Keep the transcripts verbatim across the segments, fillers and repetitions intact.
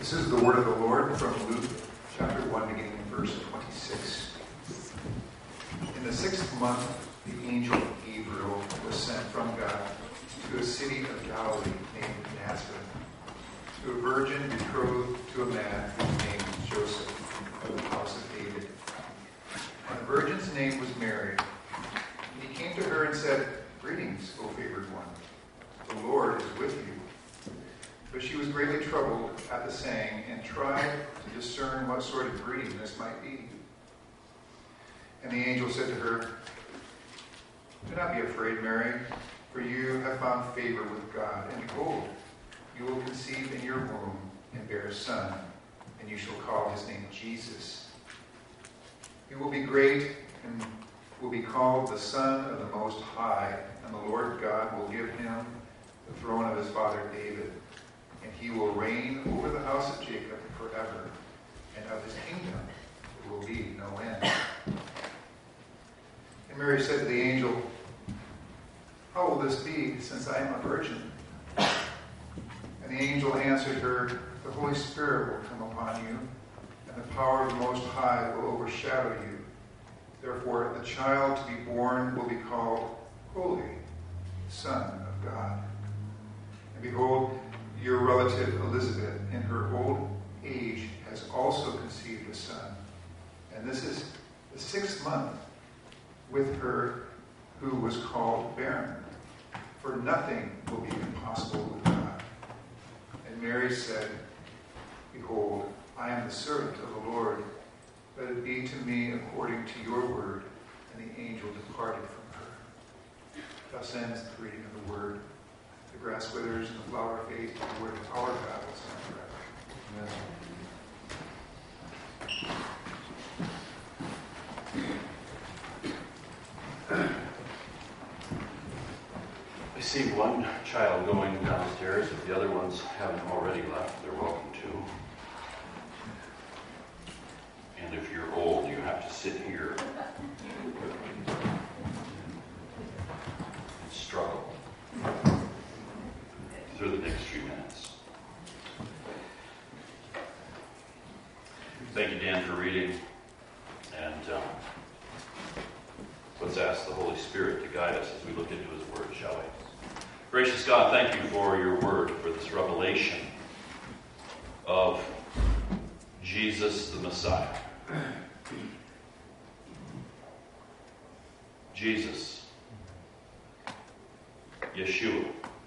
This is the word of the Lord from Luke chapter one, beginning in verse twenty-six. In the sixth month, the angel Gabriel was sent from God to a city of Galilee named Nazareth, to a virgin betrothed to a man whose name was Joseph, of the house of David. And the virgin's name was Mary. And he came to her and said, "Greetings, O favored one. The Lord is with you." But she was greatly troubled at the saying, and tried to discern what sort of greeting this might be. And the angel said to her, "Do not be afraid, Mary, for you have found favor with God. And behold, you will conceive in your womb and bear a son, and you shall call his name Jesus. He will be great and will be called the Son of the Most High, and the Lord God will give him the throne of his father David. And he will reign over the house of Jacob forever, and of his kingdom there will be no end." And Mary said to the angel, "How will this be, since I am a virgin?" And the angel answered her, "The Holy Spirit will come upon you, and the power of the Most High will overshadow you. Therefore, the child to be born will be called Holy, the Son of God. And behold, your relative Elizabeth, in her old age, has also conceived a son. And this is the sixth month with her who was called barren. For nothing will be impossible with God." And Mary said, "Behold, I am the servant of the Lord. Let it be to me according to your word." And the angel departed from her. Thus ends the reading of the word. The grass withers and the flower fades, but the word of our God will stand forever. Amen. I see one child going downstairs. If the other ones haven't already left, they're welcome to. And if you're old, you have to sit here and struggle through the next few minutes. Thank you, Dan, for reading. And um, let's ask the Holy Spirit to guide us as we look into his word, shall we? Gracious God, thank you for your word, for this revelation of Jesus the Messiah. Jesus, Yeshua,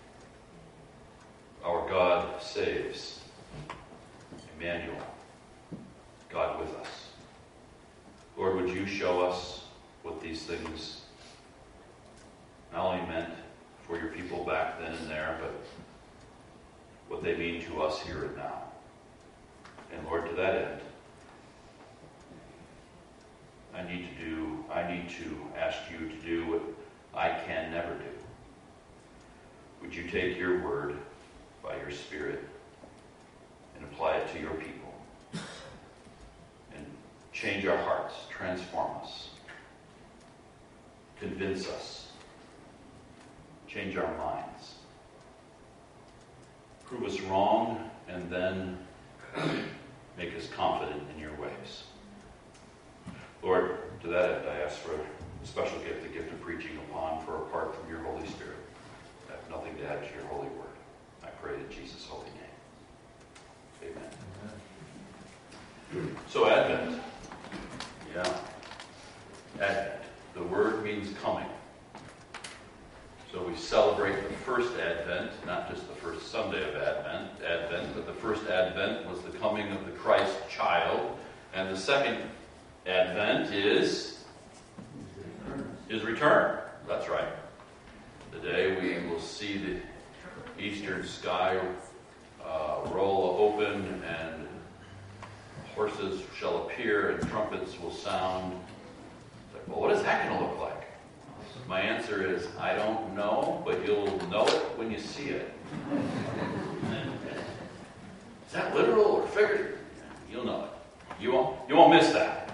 our God saves. Emmanuel, God with us. Lord, would you show us what these things not only meant for your people back then and there, but what they mean to us here and now. And Lord, to that end, I need to do, I need to ask you to do what I can never do. Would you take your word by your Spirit and apply it to your people and change our hearts, transform us, convince us, change our minds, prove us wrong, and then make us confident in your ways. Lord, to that end, I ask for a special gift, the gift of preaching upon, for apart from your Holy Spirit, I have nothing to add to your holy word. I pray in Jesus' holy name. Amen. Amen. So Advent. Yeah. Advent. The word means coming. So we celebrate the first Advent, not just the first Sunday of Advent, Advent, but the first Advent was the coming of the Christ child, and the second Advent is his return. That's right. The day we will see the eastern sky uh, roll open, and horses shall appear, and trumpets will sound. It's like, well, what is that going to look like? My answer is, I don't know, but you'll know it when you see it. Is that literal or figurative? You'll know it. You won't, you won't miss that.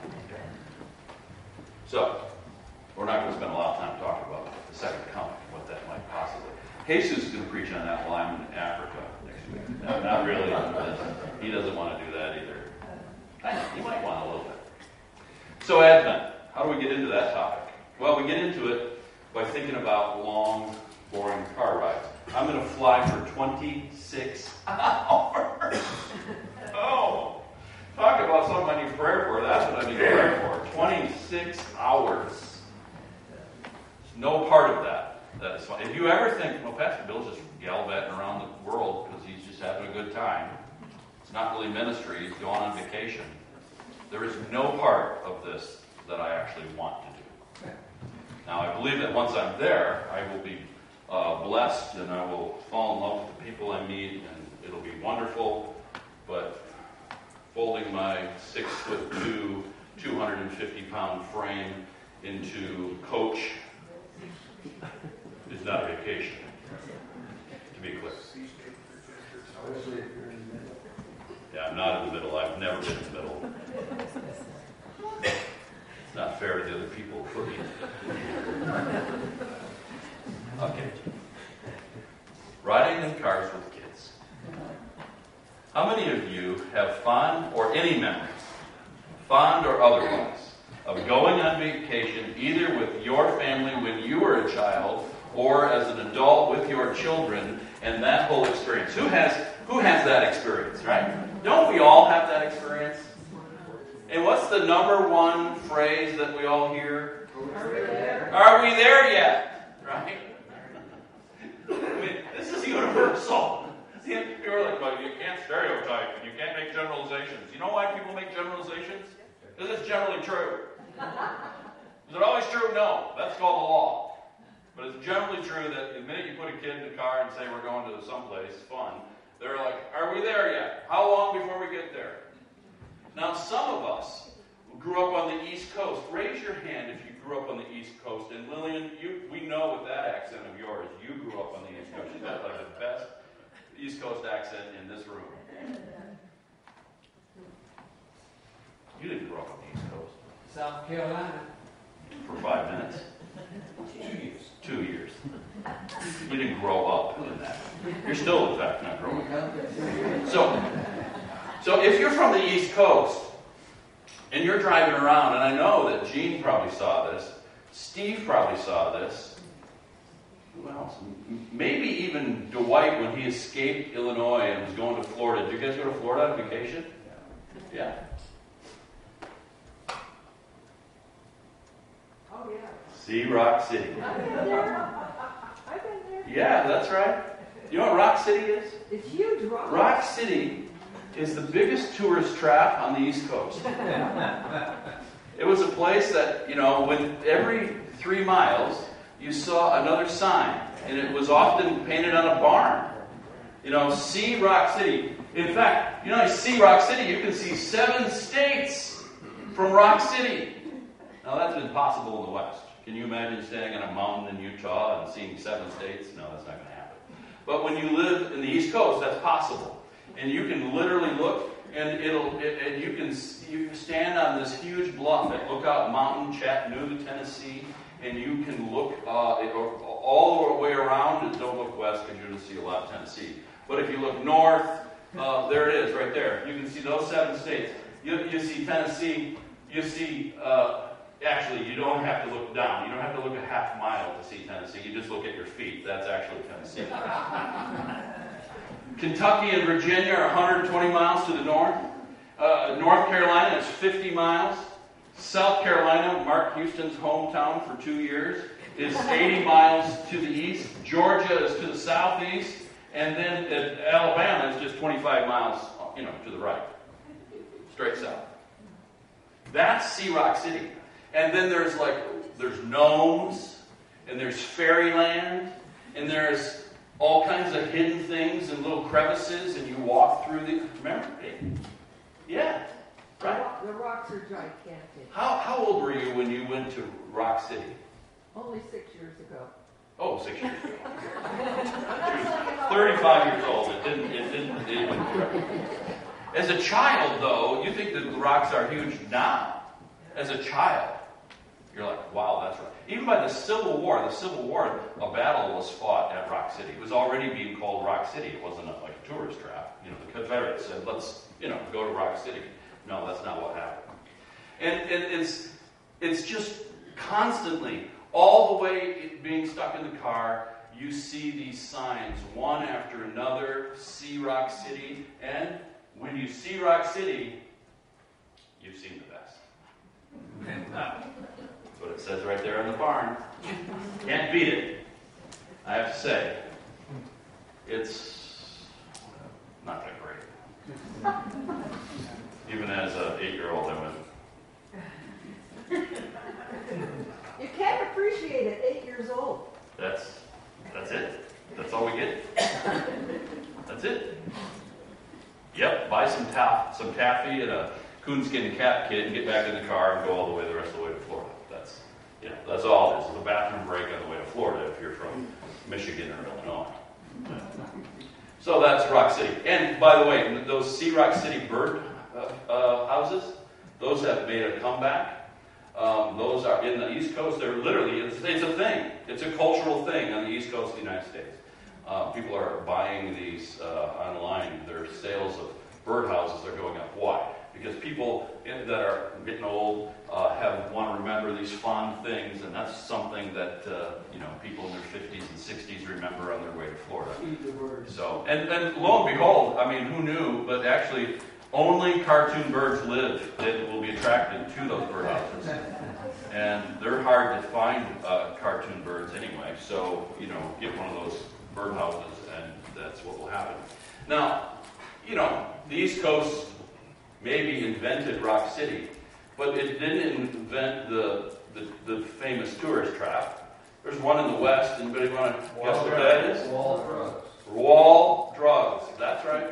So, we're not going to spend a lot of time talking about the second coming, what that might possibly. Jesus is going to preach on that while I'm in Africa next week. No, not really. He doesn't want to do that either. You might want a little bit. So Advent, how do we get into that topic? Well, we get into it by thinking about long, boring car rides. I'm going to fly for twenty-six hours. Oh, talk about something I need prayer for. That's what I need prayer for. twenty-six hours. There's no part of that that is fun. If you ever think, well, Pastor Bill's just gallivanting around the world because he's just having a good time. It's not really ministry. He's going on vacation. There is no part of this that I actually want to do. Now, I believe that once I'm there, I will be uh, blessed and I will fall in love with the people I meet and it'll be wonderful. But folding my six foot two, two hundred fifty pound frame into coach is not a vacation, to be clear. Yeah, I'm not in the middle. I've never been in the middle. It's not fair to the other people who put me. Okay. Riding in cars with kids. How many of you have fond or any memories, fond or otherwise, of going on vacation either with your family when you were a child or as an adult with your children and that whole experience? Who has who has that experience, right? Don't we all have that experience? And what's the number one phrase that we all hear? Are we there, Are we there yet? Right? I mean, this is universal. People are like, well, you can't stereotype and you can't make generalizations. You know why people make generalizations? Because it's generally true. Is it always true? No. That's called the law. But it's generally true that the minute you put a kid in the car and say we're going to someplace fun, they're like, are we there yet? How long before we get there? Now, some of us who grew up on the East Coast, raise your hand if you grew up on the East Coast. And Lillian, you, we know with that accent of yours, you grew up on the East Coast. You've got like the best East Coast accent in this room. You didn't grow up on the East Coast. South Carolina. For five minutes? Two years. Two years. You didn't grow up in that. You're still, in fact, not growing up. So, so if you're from the East Coast, and you're driving around, and I know that Gene probably saw this, Steve probably saw this, who else? Maybe even Dwight when he escaped Illinois and was going to Florida. Did you guys go to Florida on vacation? Yeah. Oh, yeah. See Rock City. I've been there. I've been there. Yeah, that's right. You know what Rock City is? It's huge, Rock. Rock City is the biggest tourist trap on the East Coast. It was a place that, you know, when every three miles you saw another sign, and it was often painted on a barn. You know, see Rock City. In fact, you know, you see Rock City, you can see seven states from Rock City. Now, that's impossible in the West. Can you imagine standing on a mountain in Utah and seeing seven states? No, that's not going to happen. But when you live in the East Coast, that's possible. And you can literally look, and it'll, it, and you can you stand on this huge bluff at Lookout Mountain, Chattanooga, Tennessee, and you can look uh, all the way around. Don't look west because you're going to see a lot of Tennessee. But if you look north, uh, there it is, right there. You can see those seven states. You, you see Tennessee. You see. Uh, Actually, you don't have to look down. You don't have to look a half mile to see Tennessee. You just look at your feet. That's actually Tennessee. Kentucky and Virginia are one hundred twenty miles to the north. Uh, North Carolina is fifty miles. South Carolina, Mark Houston's hometown for two years, is eighty miles to the east. Georgia is to the southeast. And then uh, Alabama is just twenty-five miles, you know, to the right. Straight south. That's Sea Rock City. And then there's like, there's gnomes, and there's fairyland, and there's all kinds of hidden things and little crevices, and you walk through the, remember? Yeah, right. The rocks are gigantic. How how old were you when you went to Rock City? Only six years ago. Oh, six years ago. thirty-five years old. It didn't, it didn't, it didn't. As a child, though, you think that the rocks are huge now. As a child, You're like, wow, that's right. Even by the Civil War, the Civil War, a battle was fought at Rock City. It was already being called Rock City. It wasn't a, like a tourist trap. You know, the Confederates said, let's, you know, go to Rock City. No, that's not what happened. And, and it's, it's just constantly, all the way being stuck in the car, you see these signs, one after another, see Rock City, and when you see Rock City, you've seen the best. That's what it says right there in the barn. Can't beat it. I have to say, it's not that great. Even as an eight-year-old, I went, You can't appreciate it eight years old. that's, that's it. That's all we get. That's it. Yep, buy some taff, some taffy and a coonskin cat kit and get back in the car and go all the way the rest of the way to Florida. That's, you know, that's all it is. It's a bathroom break on the way to Florida if you're from Michigan or Illinois. So that's Rock City. And by the way, those Sea Rock City bird uh, uh, houses, those have made a comeback. Um, those are in the East Coast. They're literally, it's, it's a thing. It's a cultural thing on the East Coast of the United States. Uh, people are buying these uh, online. Their sales of birdhouses are going up. Why? Because people in, that are getting old uh, have want to remember these fond things, and that's something that uh, you know people in their fifties and sixties remember on their way to Florida. Eat the birds. So, and, and lo and behold, I mean, who knew? But actually, only cartoon birds live that will be attracted to those birdhouses. And they're hard to find uh, cartoon birds anyway. So, you know, get one of those birdhouses, and that's what will happen. Now, you know, the East Coast maybe invented Rock City, but it didn't invent the the, the famous tourist trap. There's one in the West. Anybody want to guess what that is? Wall drugs. Wall drugs. That's right.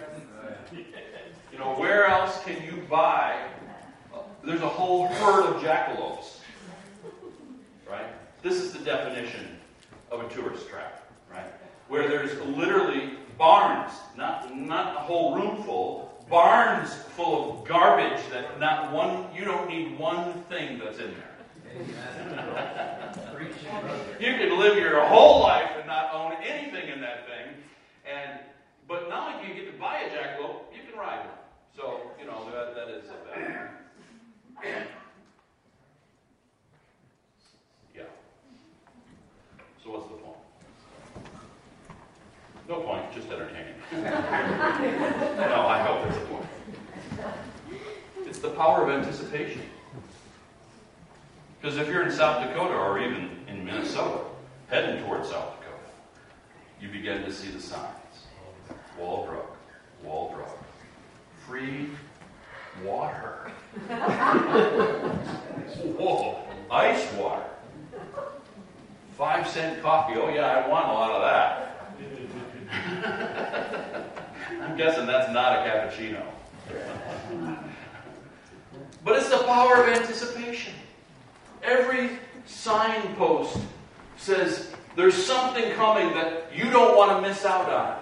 You know, where else can you buy? There's a whole herd of jackalopes, right? This is the definition of a tourist trap, right? Where there's literally barns, not not a whole room full, barns full of garbage that not one, you don't need one thing that's in there. You could live your whole life and not own anything in that thing, and but now if you get to buy a jackalope, you can ride one. So, you know, that, that is a value. Yeah. So what's the point? No point, just entertaining. No, I hope there's a point. It's the power of anticipation. Because if you're in South Dakota or even in Minnesota, heading towards South Dakota, you begin to see the signs. Wall drug, wall drug. Free water. Whoa, ice water. Five cent coffee. Oh yeah, I want a lot of that. I'm guessing that's not a cappuccino. But it's the power of anticipation. Every signpost says there's something coming that you don't want to miss out on.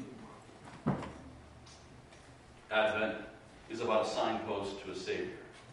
Advent is about a signpost to a Savior.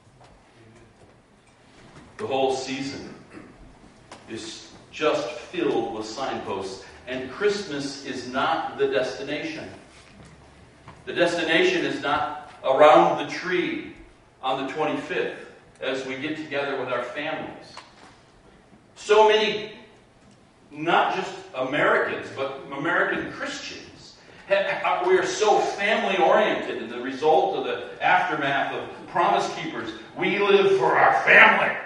The whole season is just filled with signposts, and Christmas is not the destination. The destination is not around the tree on the twenty-fifth as we get together with our families. So many, not just Americans, but American Christians, we are so family-oriented, and the result of the aftermath of Promise Keepers, we live for our family.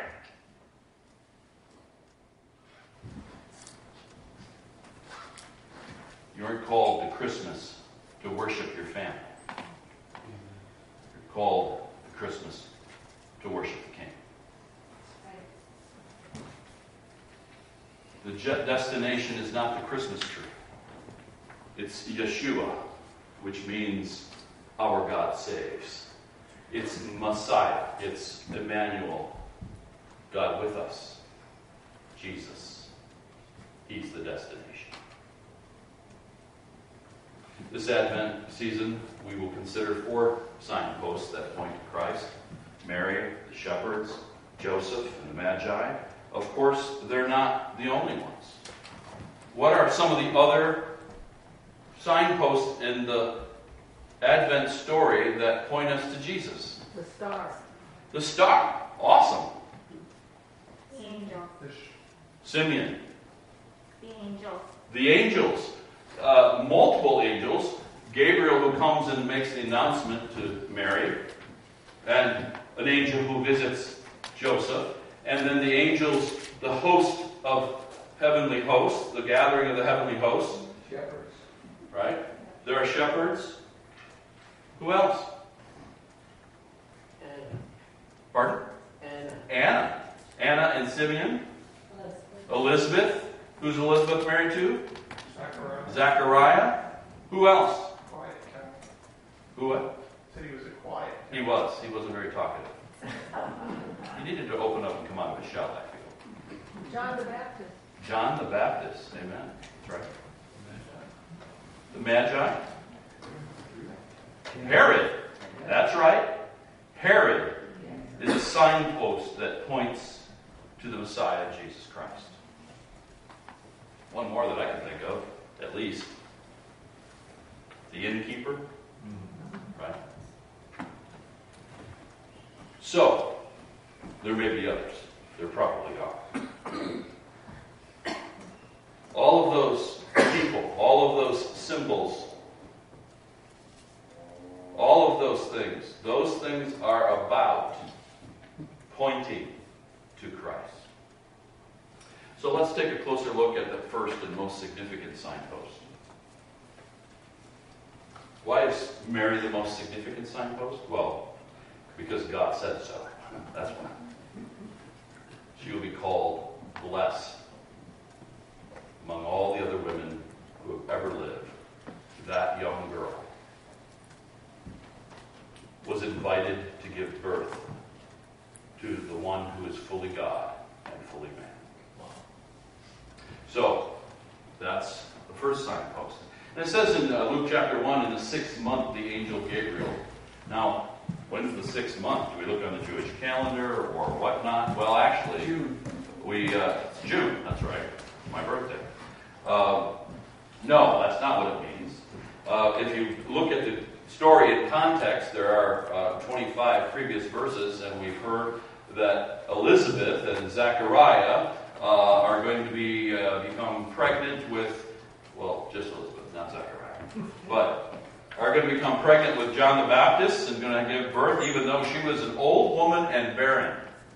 You aren't called to Christmas to worship your family. You're called to Christmas to worship the King. The je- destination is not the Christmas tree. It's Yeshua, which means our God saves. It's Messiah. It's Emmanuel, God with us. Jesus. He's the destination. This Advent season, we will consider four signposts that point to Christ: Mary, the shepherds, Joseph and the Magi. Of course, they're not the only ones. What are some of the other signposts in the Advent story that point us to Jesus? The star. The star. Awesome. The angel. Simeon. The angels. The angels. Uh, multiple angels. Gabriel, who comes and makes the announcement to Mary. And an angel who visits Joseph. And then the angels, the host of heavenly hosts, the gathering of the heavenly hosts. Shepherds. Right? There are shepherds. Who else? Anna. Pardon? Anna. Anna. Anna and Simeon. Elizabeth. Who's Elizabeth married to? Zachariah. Zachariah. Who else? Quiet cat. Who what? Said he was a quiet cat. He was. He wasn't very talkative. He needed to open up and come out of his shell, I feel. John the Baptist. John the Baptist. Amen. That's right. The Magi. Herod. That's right. Herod is a signpost that points to the Messiah, Jesus Christ. One more that I can think of, at least. The innkeeper. Right? So, there may be others. There probably are. All of those people, all of those symbols, all of those things, those things are about pointing to Christ. So let's take a closer look at the first and most significant signpost. Why is Mary the most significant signpost? Well, because God said so. That's why. She will be called blessed among all the other women who have ever lived. That young girl was invited to give birth to the one who is fully God and fully man. So, that's the first signpost. And it says in uh, Luke chapter one, in the sixth month, the angel Gabriel. Now, when's the sixth month? Do we look on the Jewish calendar or whatnot? Well, actually, June. we, uh, it's June, that's right, my birthday. Uh, no, that's not what it means. Uh, if you look at the story in context, there are uh, twenty-five previous verses, and we've heard that Elizabeth and Zachariah uh, are going to be uh, become pregnant with, well, just Elizabeth, not Zachariah, but are going to become pregnant with John the Baptist and going to give birth, even though she was an old woman and barren.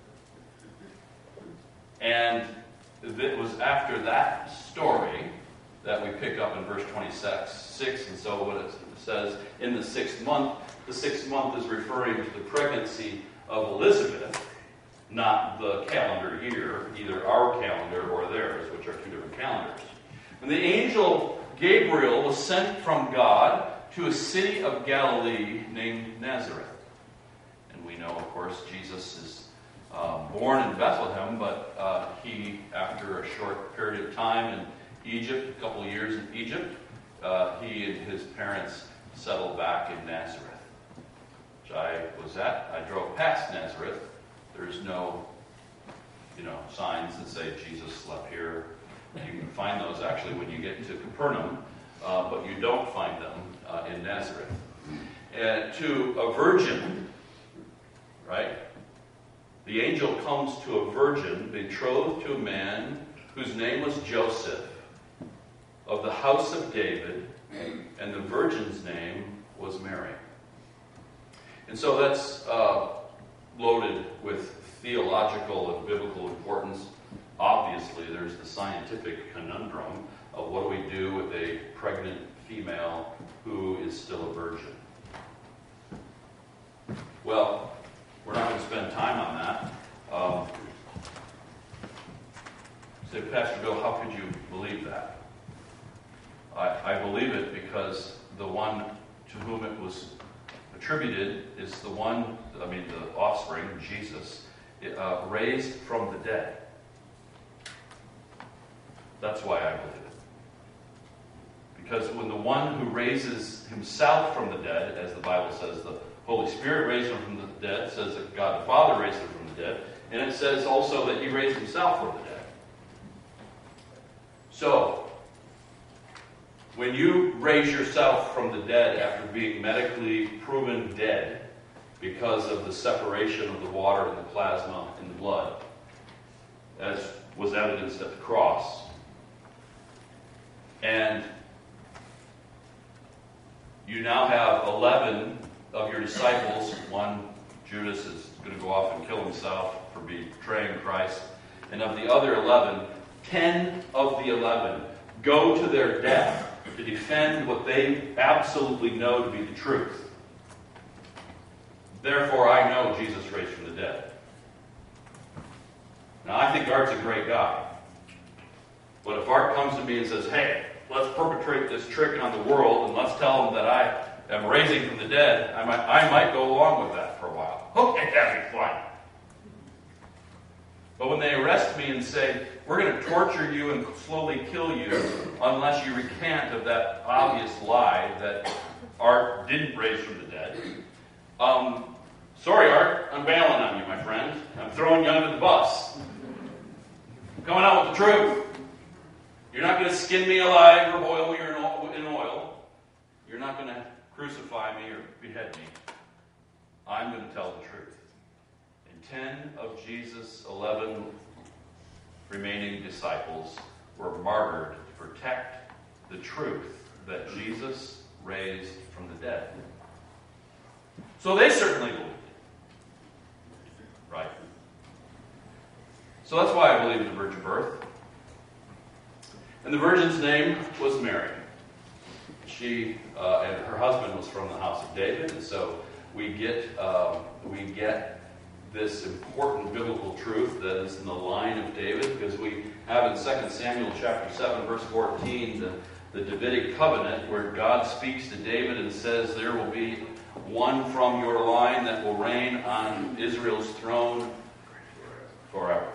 And it was after that story that we pick up in verse twenty-six. And so what it says, in the sixth month, the sixth month is referring to the pregnancy of Elizabeth, not the calendar year, either our calendar or theirs, which are two different calendars. And the angel Gabriel was sent from God to a city of Galilee named Nazareth. And we know, of course, Jesus is uh, born in Bethlehem, but uh, he, after a short period of time in Egypt, a couple of years in Egypt, uh, he and his parents settled back in Nazareth, which I was at. I drove past Nazareth. There's no, you know, signs that say Jesus slept here. You can find those actually when you get to Capernaum, uh, but you don't find them uh, in Nazareth. And to a virgin, right? The angel comes to a virgin betrothed to a man whose name was Joseph, of the house of David, and the virgin's name was Mary. And so that's uh, loaded with theological and biblical importance. Obviously, there's the scientific conundrum of what do we do with a pregnant female who is still a virgin. Well, we're not going to spend time on that. Um, say, Pastor Bill, how could you believe that? I, I believe it because the one to whom it was attributed is the one, I mean, the offspring, Jesus, uh, raised from the dead. That's why I believe it. Because when the one who raises himself from the dead, as the Bible says, the Holy Spirit raised him from the dead, says that God the Father raised him from the dead, And it says also that he raised himself from the dead. So, when you raise yourself from the dead after being medically proven dead because of the separation of the water and the plasma in the blood, as was evidenced at the cross, and you now have eleven of your disciples. One, Judas, is going to go off and kill himself for betraying Christ. And of the other eleven, ten of the eleven go to their death to defend what they absolutely know to be the truth. Therefore, I know Jesus raised from the dead. Now, I think Art's a great guy. But if Art comes to me and says, hey, let's perpetrate this trick on the world and let's tell them that I am raising from the dead, I might, I might go along with that for a while. Okay, that'd be fun. But when they arrest me and say, we're going to torture you and slowly kill you unless you recant of that obvious lie that Art didn't raise from the dead, um, sorry, Art, I'm bailing on you, my friend. I'm throwing you under the bus. I'm coming out with the truth. You're not going to skin me alive or boil me in oil. You're not going to crucify me or behead me. I'm going to tell the truth. And ten of Jesus' eleven remaining disciples were martyred to protect the truth that Jesus raised from the dead. So they certainly believed it. Right? So that's why I believe in the virgin birth. And the virgin's name was Mary. She uh, and her husband was from the house of David, and so we get um, we get this important biblical truth that is in the line of David, because we have in Second Samuel chapter seven, verse fourteen, the, the Davidic covenant, where God speaks to David and says, there will be one from your line that will reign on Israel's throne forever.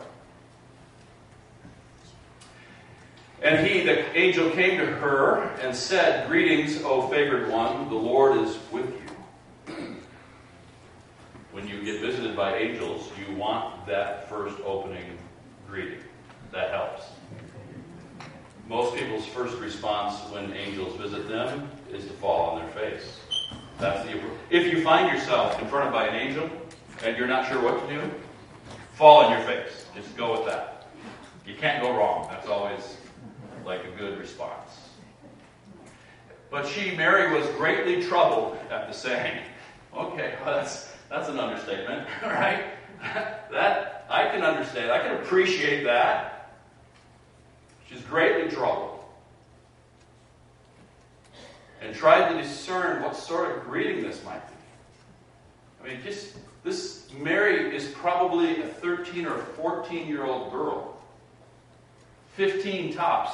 And he, the angel, came to her and said, greetings, O favored one, the Lord is with you. When you get visited by angels, you want that first opening greeting. That helps. Most people's first response when angels visit them is to fall on their face. That's the. If you find yourself confronted by an angel and you're not sure what to do, fall on your face. Just go with that. You can't go wrong. That's always like a good response. But she, Mary, was greatly troubled at the saying. Okay, well, that's that's an understatement, right? That I can understand. I can appreciate that. She's greatly troubled. And tried to discern what sort of greeting this might be. I mean, just this Mary is probably a thirteen or fourteen-year-old girl. fifteen tops.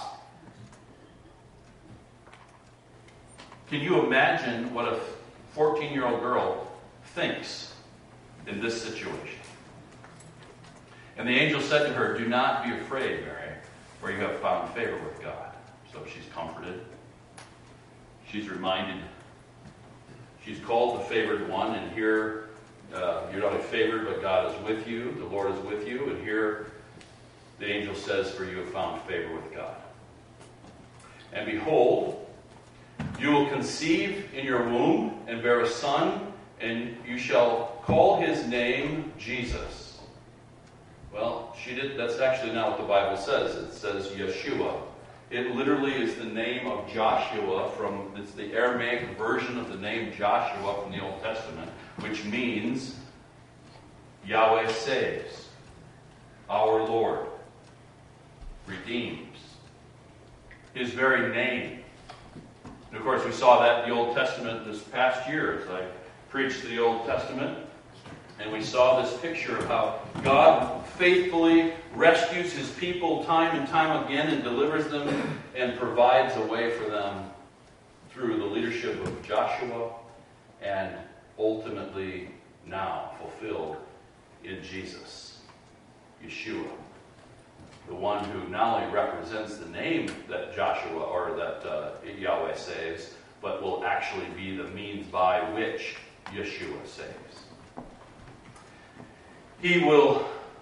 Can you imagine what a fourteen-year-old girl thinks in this situation? And the angel said to her, do not be afraid, Mary, for you have found favor with God. So she's comforted. She's reminded. She's called the favored one, and here uh, you're not favored, but God is with you. The Lord is with you. And here the angel says, for you have found favor with God. And behold, you will conceive in your womb and bear a son, and you shall call his name Jesus. Well, she did. That's actually not what the Bible says. It says Yeshua. It literally is the name of Joshua from, it's the Aramaic version of the name Joshua from the Old Testament, which means Yahweh saves, our Lord redeems. His very name. And of course, we saw that in the Old Testament this past year as I preached the Old Testament. And we saw this picture of how God faithfully rescues his people time and time again and delivers them and provides a way for them through the leadership of Joshua and ultimately now fulfilled in Jesus, Yeshua. The one who not only represents the name that Joshua or that uh, Yahweh saves, but will actually be the means by which Yeshua saves. He will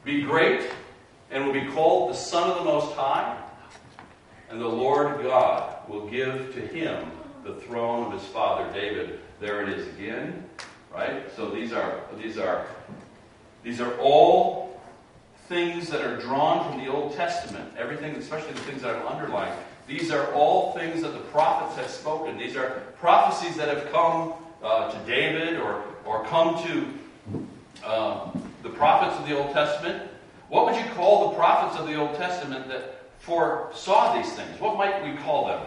be great and will be called the Son of the Most High. And the Lord God will give to him the throne of his father David. There it is again, right? So these are these are these are all things that are drawn from the Old Testament. Everything, especially the things that are underlined. These are all things that the prophets have spoken. These are prophecies that have come uh, to David or or come to uh, the prophets of the Old Testament. What would you call the prophets of the Old Testament that foresaw these things? What might we call them?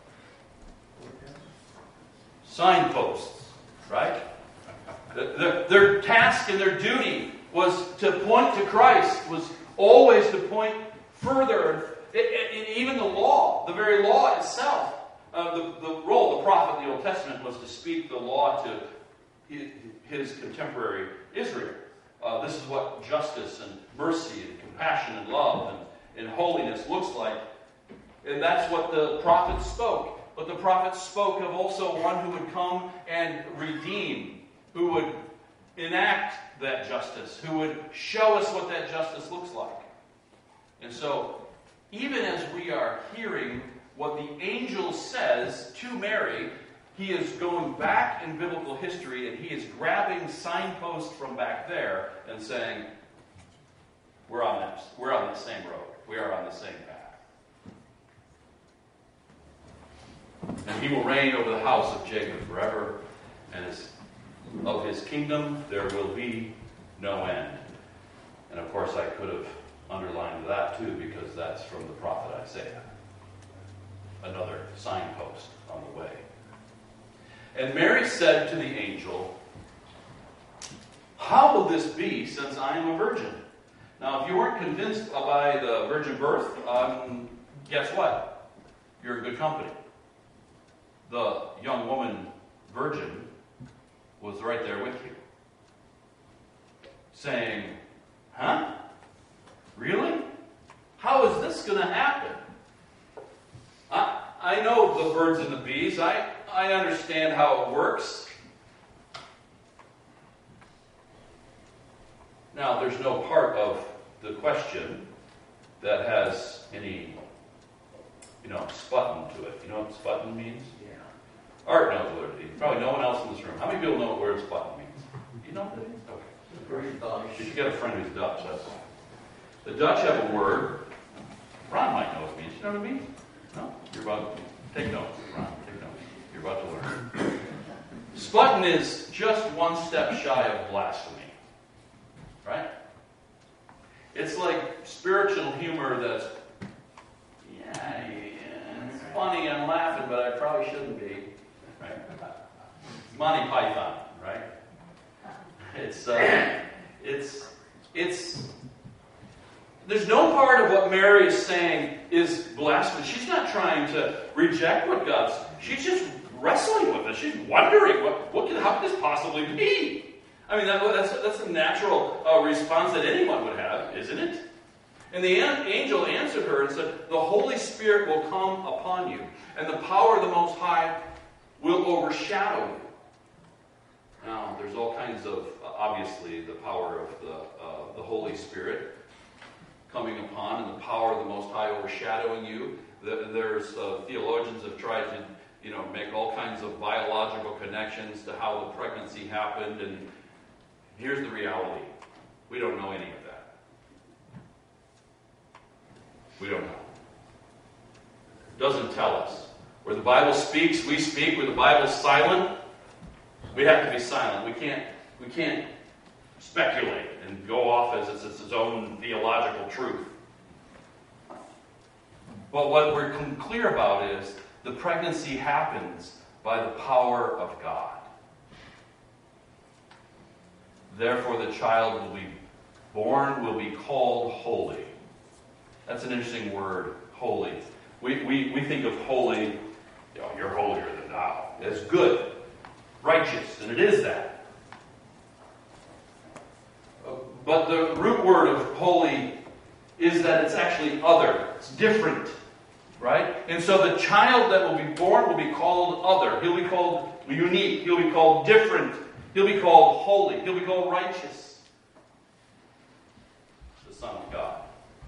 Signposts, right? The, the, their task and their duty was to point to Christ, was always to point further. It, it, even the law, the very law itself, uh, the, the role of the prophet in the Old Testament was to speak the law to his, his contemporary Israel. Uh, this is what justice and mercy and compassion and love and, and holiness looks like. And that's what the prophets spoke. But the prophets spoke of also one who would come and redeem, who would enact that justice, who would show us what that justice looks like. And so, even as we are hearing what the angel says to Mary, he is going back in biblical history and he is grabbing signposts from back there and saying, we're on that, we're on the same road. We are on the same path. And he will reign over the house of Jacob forever, and his, of his kingdom there will be no end. And of course I could have underlined that too, because that's from the prophet Isaiah. Another signpost on the way. And Mary said to the angel, how will this be since I am a virgin? Now, if you weren't convinced by the virgin birth, um, guess what? You're in good company. The young woman, virgin, was right there with you. Saying, huh? Really? How is this going to happen? I, I know the birds and the bees. I, I understand how it works. Now, there's no part of the question that has any, you know, sputton to it. You know what sputton means? Yeah. Art knows what it means. Probably no one else in this room. How many people know what word sputton means? You know what it means? Okay. Very Dutch. You should get a friend who's Dutch. That's all. The Dutch have a word. Ron might know what it means. You know what it means? No? You're about to take notes. Ron, take notes. You're about to learn. Sputton is just one step shy of blasphemy. Right? It's like spiritual humor that's, yeah, yeah, it's funny, I'm laughing, but I probably shouldn't be. Right? Monty Python, right? It's, uh, it's, it's, there's no part of what Mary is saying is blasphemy. She's not trying to reject what God's, she's just wrestling with it. She's wondering, what, what can, how could this possibly be? I mean, that, that's, that's a natural uh, response that anyone would have, isn't it? And the an- angel answered her and said, the Holy Spirit will come upon you, and the power of the Most High will overshadow you. Now, there's all kinds of, uh, obviously, the power of the, uh, the Holy Spirit coming upon, and the power of the Most High overshadowing you. The, there's uh, theologians have tried to, you know, make all kinds of biological connections to how the pregnancy happened, and here's the reality. We don't know any of that. We don't know. It doesn't tell us. Where the Bible speaks, we speak. Where the Bible's silent, we have to be silent. We can't, we can't speculate and go off as it's, it's its own theological truth. But what we're clear about is the pregnancy happens by the power of God. Therefore, the child will be born, will be called holy. That's an interesting word, holy. We, we, we think of holy, you know, you're holier than thou. It's good, righteous, and it is that. But the root word of holy is that it's actually other. It's different, right? And so the child that will be born will be called other. He'll be called unique. He'll be called different. He'll be called holy. He'll be called righteous. The Son of God.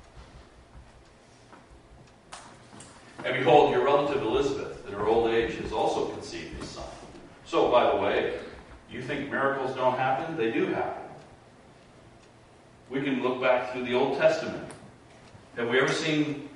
And behold, your relative Elizabeth, in her old age, has also conceived a son. So, by the way, you think miracles don't happen? They do happen. We can look back through the Old Testament. Have we ever seen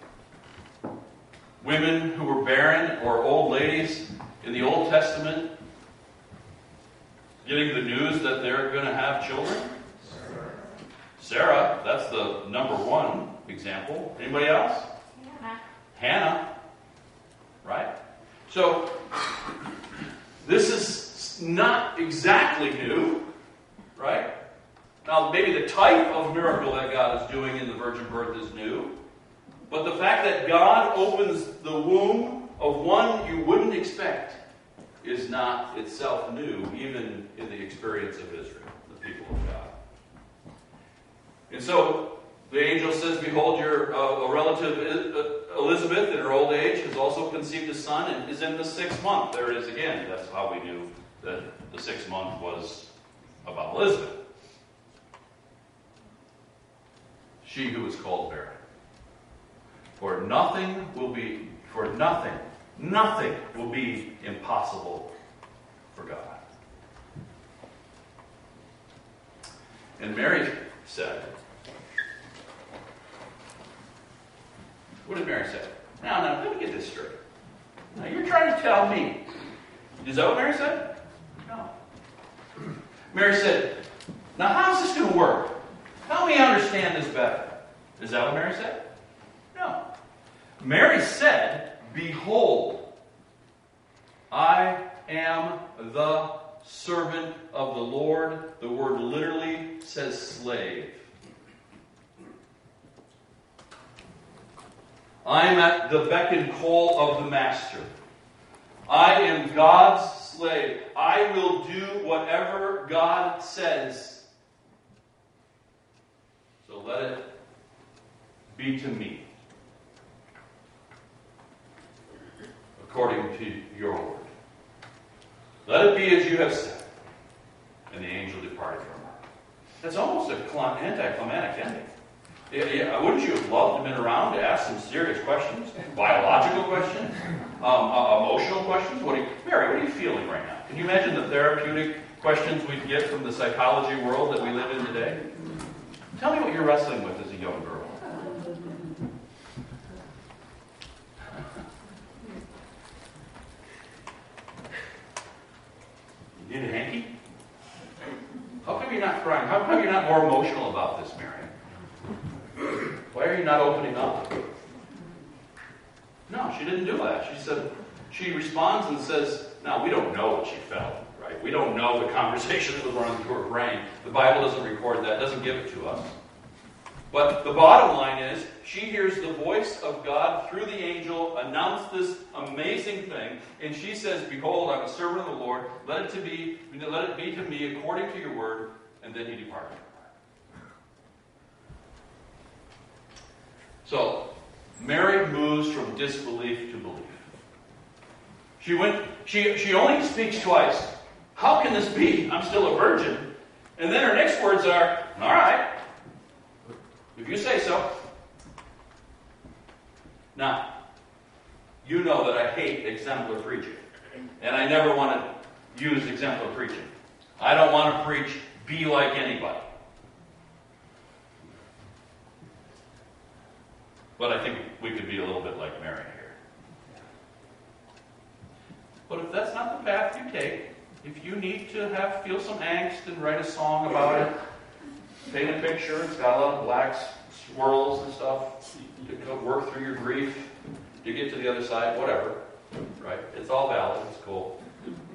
women who were barren or old ladies in the Old Testament getting the news that they're going to have children? Sarah. Sarah, that's the number one example. Anybody else? Hannah. Hannah. Right? So, this is not exactly new, right? Now, maybe the type of miracle that God is doing in the virgin birth is new, but the fact that God opens the womb of one you wouldn't expect is not itself new, even in the experience of Israel, the people of God. And so, the angel says, behold, your uh, a relative Elizabeth, in her old age, has also conceived a son and is in the sixth month. There it is again. That's how we knew that the sixth month was about Elizabeth. She who is called barren. For nothing will be, for nothing, nothing will be impossible for God. And Mary said, what did Mary say? Now, now, let me get this straight. Now, you're trying to tell me. Is that what Mary said? No. Mary said, now, how's this going to work? Help me understand this better. Is that what Mary said? No. Mary said, behold, I am the servant of the Lord. The word literally says slave. I am at the beck and call of the Master. I am God's slave. I will do whatever God says. So let it be to me, according to your word. Let it be as you have said. And the angel departed from her. That's almost an anticlimactic ending. Yeah, yeah, wouldn't you have loved to have been around to ask some serious questions? Biological questions? Um, uh, emotional questions? What are you, Mary, what are you feeling right now? Can you imagine the therapeutic questions we'd get from the psychology world that we live in today? Tell me what you're wrestling with as a young girl. You need a hanky? How come you're not crying? How come you're not more emotional about this, Mary? Why are you not opening up? No, she didn't do that. She said, she responds and says, now, we don't know what she felt, right? We don't know the conversation that was running through her brain. The Bible doesn't record that, doesn't give it to us. But the bottom line is, she hears the voice of God through the angel announce this amazing thing, and she says, behold, I'm a servant of the Lord. Let it to be, let it be to me according to your word. And then he departed. So, Mary moves from disbelief to belief. She went. She she only speaks twice. How can this be? I'm still a virgin. And then her next words are, all right, if you say so. Now, you know that I hate exemplar preaching. And I never want to use exemplar preaching. I don't want to preach, be like anybody. But I think we could be a little bit like Mary here. But if that's not the path you take, if you need to have feel some angst and write a song about it, paint a picture, it's got a lot of black swirls and stuff, to work through your grief, to get to the other side, whatever, right? It's all valid, it's cool.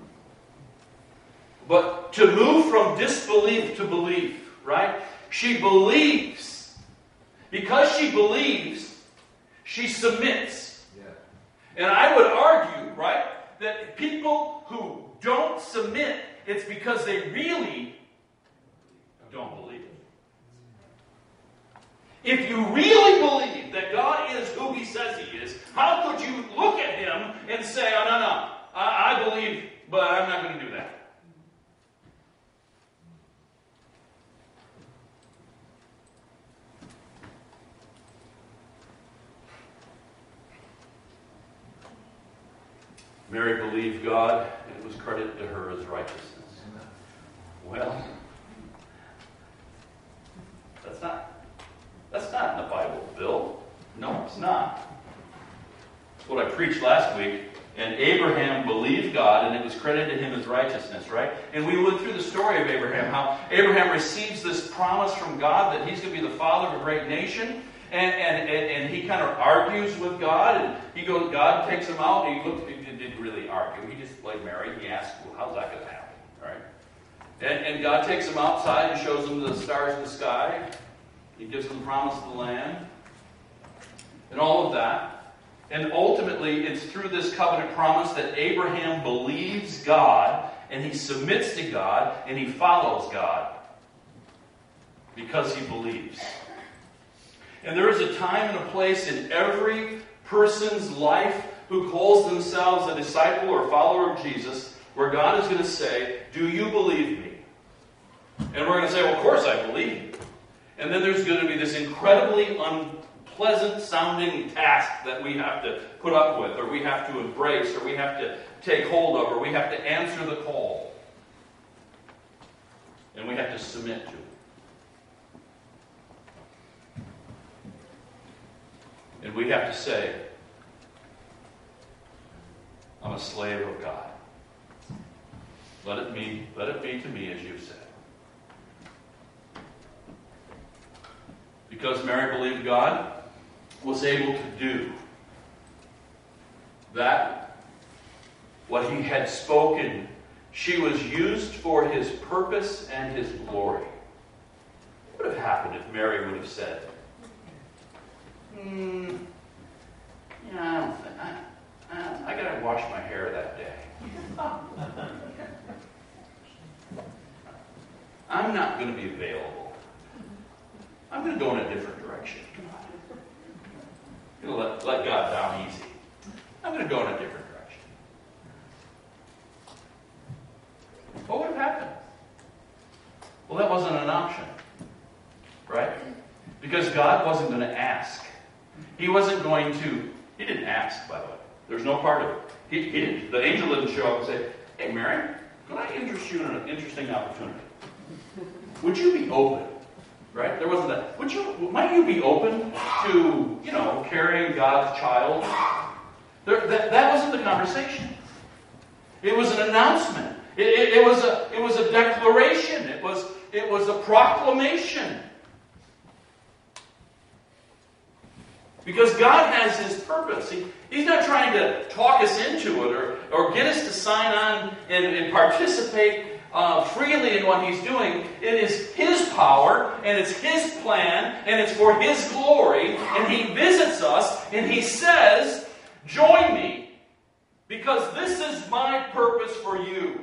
But to move from disbelief to belief, right? She believes. Because she believes, she submits. Yeah. And I would argue, right, that people who don't submit, it's because they really don't believe it. If you really believe that God is who he says he is, how could you look at him and say, oh, no, no, I, I believe, but I'm not going to do that? Mary believed God, and it was credited to her as righteousness. Well, that's not that's not in the Bible, Bill. No, it's not. It's what I preached last week. And Abraham believed God, and it was credited to him as righteousness, right? And we went through the story of Abraham, how Abraham receives this promise from God that he's going to be the father of a great nation. And, and, and, and he kind of argues with God, and he goes, God takes him out, and he looked, he didn't really argue. He just, like Mary, he asked, well, how's that going to happen, right? And, and God takes him outside and shows him the stars in the sky. He gives him the promise of the land, and all of that. And ultimately, it's through this covenant promise that Abraham believes God, and he submits to God, and he follows God because he believes. And there is a time and a place in every person's life who calls themselves a disciple or follower of Jesus where God is going to say, do you believe me? And we're going to say, well, of course I believe you. And then there's going to be this incredibly unpleasant sounding task that we have to put up with, or we have to embrace, or we have to take hold of, or we have to answer the call. And we have to submit to it. And we have to say, I'm a slave of God. Let it be, let it be to me as you've said. Because Mary believed God, was able to do that, what he had spoken, she was used for his purpose and his glory. What would have happened if Mary would have said, Hmm. Yeah, I don't think I, I, I gotta wash my hair that day. I'm not going to be available. I'm going to go in a different direction. I'm going to let, let God down easy. I'm going to go in a different direction. What would have happened? Well, that wasn't an option, right? Because God wasn't going to ask. He wasn't going to, he didn't ask, by the way. There's no part of it. He, he didn't, the angel didn't show up and say, hey, Mary, could I interest you in an interesting opportunity? Would you be open? Right? There wasn't that. Would you, might you be open to, you know, carrying God's child? There, that, that wasn't the conversation. It was an announcement. It, it, it was a, it was a declaration. It was, it was a proclamation. Because God has his purpose. He, he's not trying to talk us into it or, or get us to sign on and, and participate uh, freely in what he's doing. It is his power, and it's his plan, and it's for his glory. And he visits us, and he says, join me, because this is my purpose for you.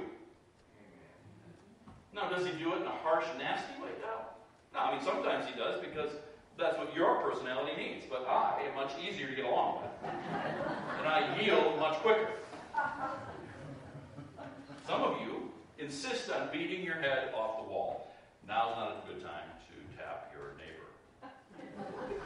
Now, does he do it in a harsh, nasty way? No. No, I mean, sometimes he does, because that's what your personality needs. But I am much easier to get along with. And I yield much quicker. Some of you insist on beating your head off the wall. Now's not a good time to tap your neighbor.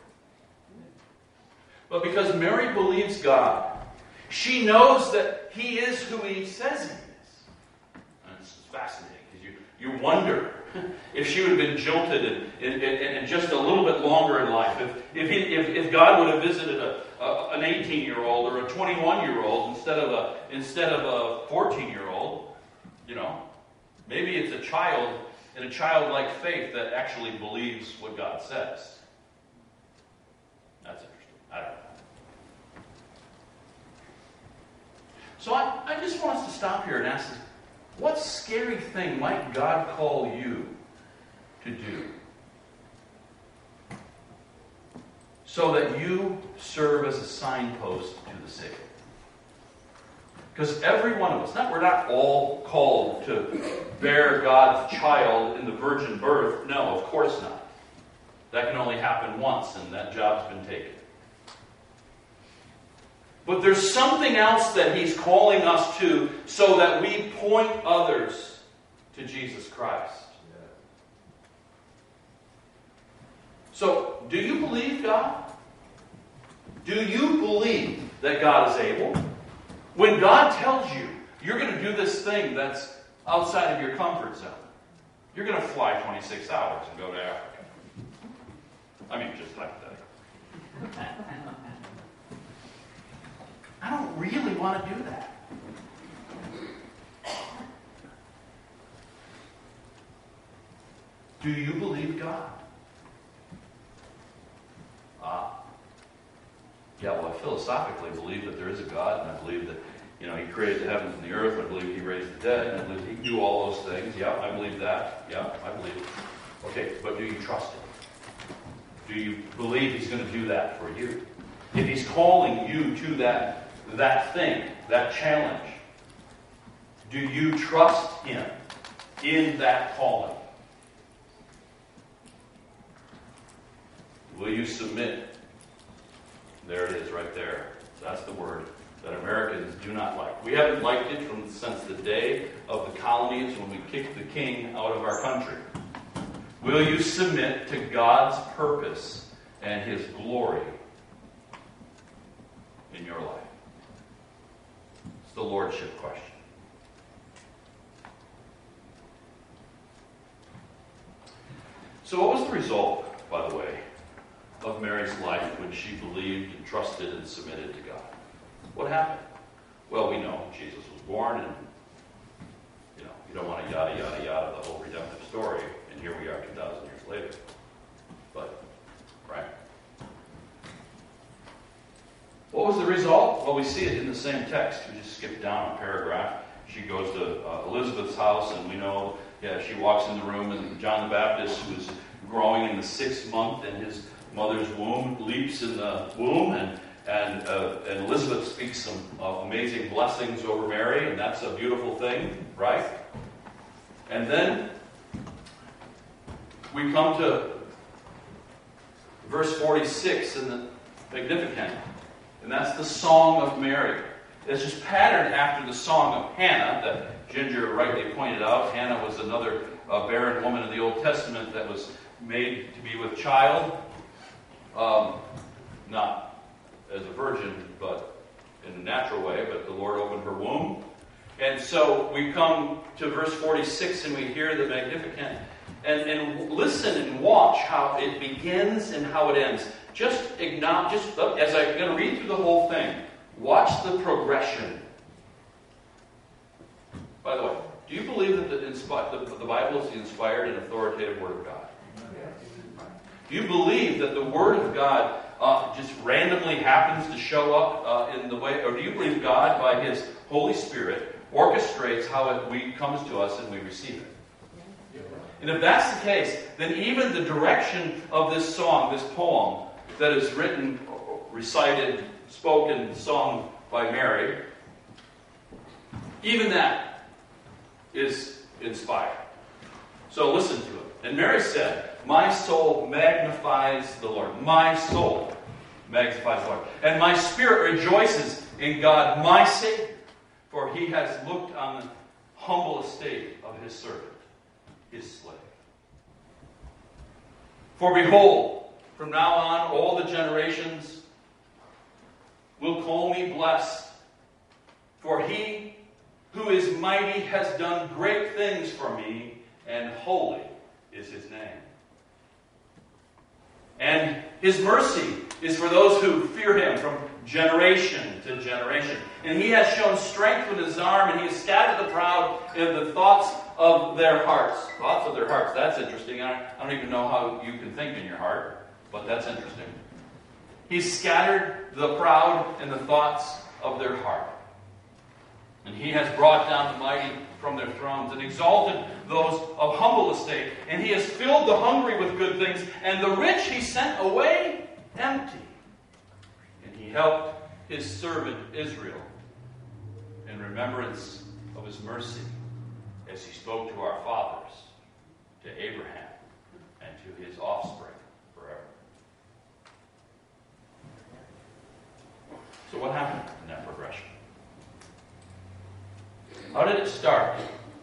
But because Mary believes God, she knows that he is who he says he is. And it's fascinating, because you, you wonder if she would have been jilted and, and, and, and just a little bit longer in life, if if, he, if, if God would have visited a, a, an eighteen-year-old or a twenty-one-year-old instead of a instead of a fourteen-year-old, you know, maybe it's a child in a childlike faith that actually believes what God says. That's interesting. I don't know. So I, I just want us to stop here and ask this. What scary thing might God call you to do so that you serve as a signpost to the Savior? Because every one of us, not, we're not all called to bear God's child in the virgin birth. No, of course not. That can only happen once, and that job's been taken. But there's something else that he's calling us to so that we point others to Jesus Christ. So, do you believe God? Do you believe that God is able? When God tells you, you're going to do this thing that's outside of your comfort zone, you're going to fly twenty-six hours and go to Africa. I mean, just hypothetically. I don't really want to do that. Do you believe God? Ah. Yeah, well, I philosophically believe that there is a God, and I believe that, you know, He created the heavens and the earth. I believe He raised the dead, and I believe He can do all those things. Yeah, I believe that. Yeah, I believe it. Okay, but do you trust Him? Do you believe He's going to do that for you? If He's calling you to that, that thing, that challenge, do you trust Him in that calling? Will you submit? There it is, right there. That's the word that Americans do not like. We haven't liked it from since the day of the colonies when we kicked the king out of our country. Will you submit to God's purpose and His glory in your life? It's the lordship question. So what was the result, by the way, of Mary's life when she believed and trusted and submitted to God? What happened? Well, we know Jesus was born, and you know, you don't want to yada yada yada the whole redemptive story, and here we are two thousand years later. But, right? What was the result? Well, we see it in the same text. We just skip down a paragraph. She goes to uh, Elizabeth's house, and we know, yeah, she walks in the room, and John the Baptist, who is growing in the sixth month in his mother's womb, leaps in the womb, and and, uh, and Elizabeth speaks some uh, amazing blessings over Mary, and that's a beautiful thing, right? And then we come to verse forty-six in the Magnificat, and that's the Song of Mary. It's just patterned after the Song of Hannah that Ginger rightly pointed out. Hannah was another uh, barren woman in the Old Testament that was made to be with child. Um, not as a virgin, but in a natural way, but the Lord opened her womb. And so we come to verse forty-six and we hear the Magnificat. And, and listen and watch how it begins and how it ends. Just acknowledge, just as I'm going to read through the whole thing, watch the progression. By the way, do you believe that the, inspi- the, the Bible is the inspired and authoritative Word of God? Do you believe that the Word of God uh, just randomly happens to show up uh, in the way, or do you believe God, by His Holy Spirit, orchestrates how it we, comes to us and we receive it? And if that's the case, then even the direction of this song, this poem, that is written, recited, spoken, sung by Mary, even that is inspired. So listen to it. And Mary said, "My soul magnifies the Lord." My soul magnifies the Lord. "And my spirit rejoices in God, my Savior, for He has looked on the humble estate of His servant, His slave. For behold, from now on all the generations will call me blessed, for He who is mighty has done great things for me, and holy is His name. And His mercy is for those who fear Him from generation to generation. And He has shown strength with His arm, and He has scattered the proud in the thoughts of their hearts." Thoughts of their hearts. That's interesting. I I don't even know how you can think in your heart, but that's interesting. He's scattered the proud in the thoughts of their heart. And He has brought down the mighty from their thrones and exalted those of humble estate. And He has filled the hungry with good things, and the rich He sent away empty. And He helped His servant Israel in remembrance of His mercy, as He spoke to our fathers, to Abraham, and to his offspring forever. So what happened in that progression? How did it start?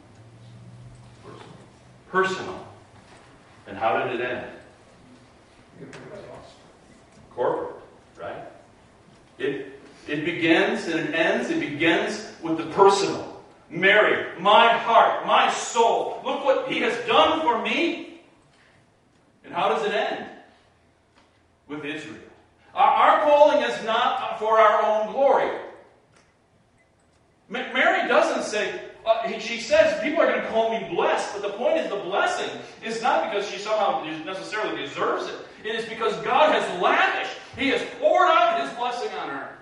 Personal. And how did it end? Corporate, right? It It begins and it ends. It begins with the personal. Mary, my heart, my soul. Look what he has done for me. And how does it end? With Israel. Our, our calling is not for our own glory. Ma- Mary doesn't say, uh, he, she says, people are going to call me blessed, but the point is the blessing is not because she somehow necessarily deserves it. It is because God has lavished. He has poured out his blessing on her.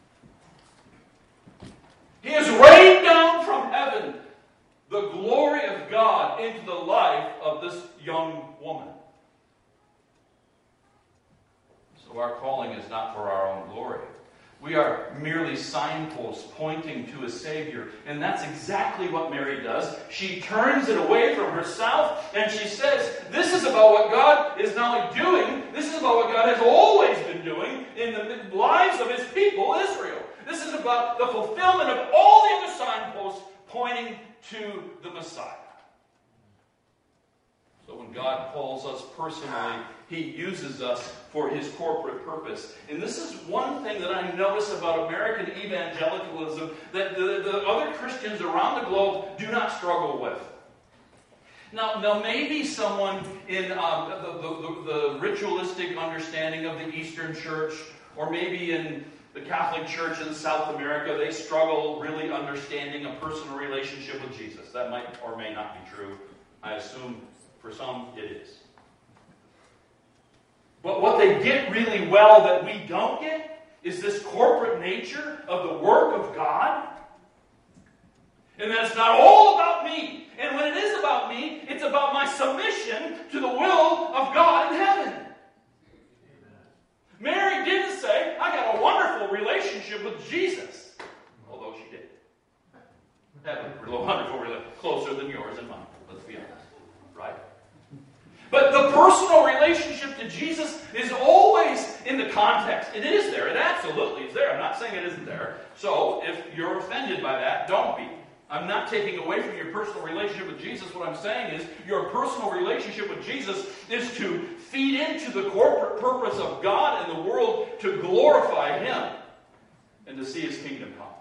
He has rained down from heaven the glory of God into the life of this young woman. So our calling is not for our own glory. We are merely signposts pointing to a Savior. And that's exactly what Mary does. She turns it away from herself and she says, this is about what God is not only doing, this is about what God has always been doing in the lives of his people, Israel. This is about the fulfillment of all the other signposts pointing to the Messiah. So when God calls us personally, he uses us for his corporate purpose. And this is one thing that I notice about American evangelicalism that the, the other Christians around the globe do not struggle with. Now, now maybe someone in um, the, the, the, the ritualistic understanding of the Eastern Church, or maybe in the Catholic Church in South America, they struggle really understanding a personal relationship with Jesus. That might or may not be true. I assume for some it is. But what they get really well that we don't get is this corporate nature of the work of God. And that it's not all about me. And when it is about me, it's about my submission to the will of God in heaven. Mary didn't say, I got a wonderful relationship with Jesus. Although she did. Have a wonderful relationship, closer than yours and mine, let's be honest. Right? But the personal relationship to Jesus is always in the context. It is there. It absolutely is there. I'm not saying it isn't there. So, if you're offended by that, don't be. I'm not taking away from your personal relationship with Jesus. What I'm saying is your personal relationship with Jesus is to feed into the corporate purpose of God in the world to glorify him and to see his kingdom come.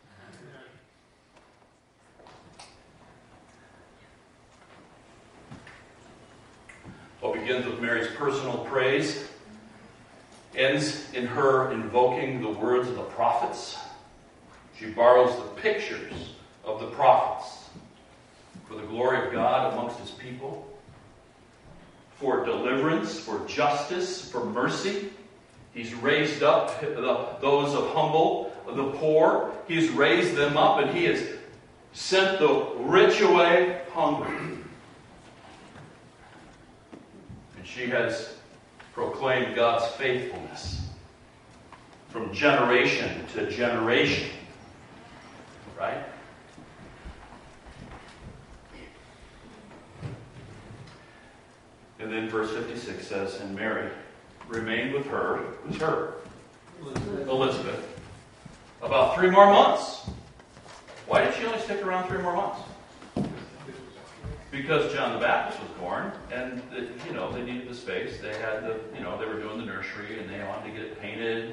What begins with Mary's personal praise ends in her invoking the words of the prophets. She borrows the pictures of the prophets for the glory of God amongst his people, for deliverance, for justice, for mercy. He's raised up those of humble, the poor. He's raised them up, and he has sent the rich away hungry. And she has proclaimed God's faithfulness from generation to generation. Right? And then verse fifty-six says, and Mary remained with her, who's her? Elizabeth. Elizabeth. About three more months. Why did she only stick around three more months? Because John the Baptist was born, and the, you know they needed the space. They had the, you know, they were doing the nursery, and they wanted to get it painted